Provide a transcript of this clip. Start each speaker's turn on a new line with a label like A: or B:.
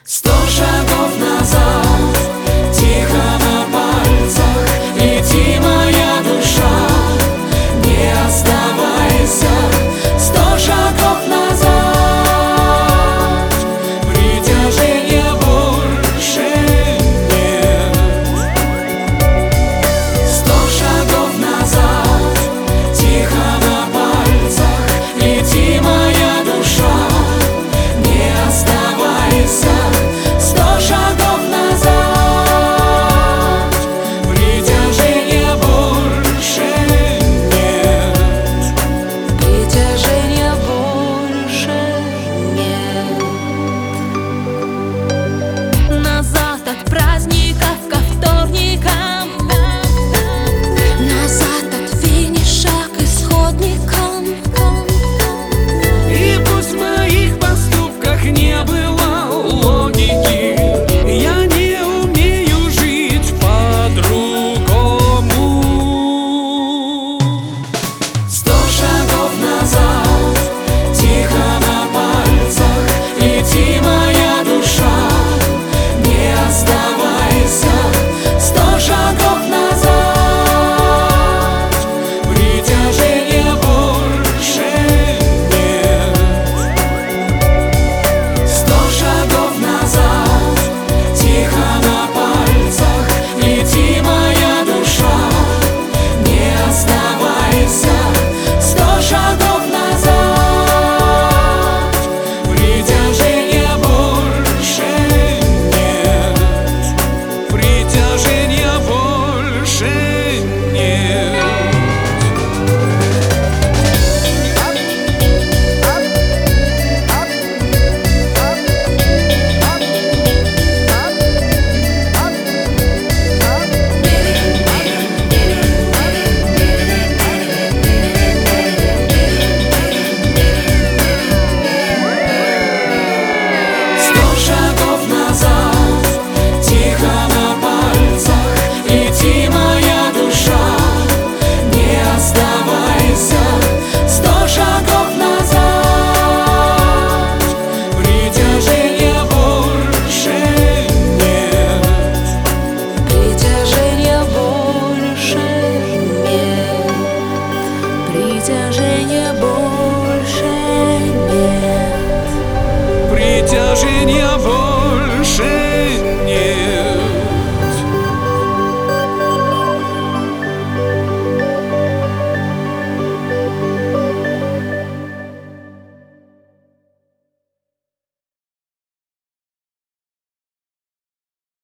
A: 100 шагов назад, тихо на пальцах, лети, моя душа, не оставайся. 100 шагов назад, притяжения больше нет. 100 шагов назад, тихо на пальцах, лети, моя душа, не оставайся. 100 шагов назад, притяжения больше нет.
B: Притяжения больше нет. Назад от праздников ко вторникам, назад от финиша к исходникам.
A: И пусть в моих поступках не было логики, я не умею жить по-другому. 100 шагов назад, тихо на пальцах, лети, моя душа, не оставайся. 100 шагов назад, притяжения больше нет. 100 шагов назад, тихо на пальцах, лети, моя душа, не оставайся. 100 шагов назад, притяжения больше нет. Притяжения больше нет.
B: Притяжения больше нет.
A: Притяжения больше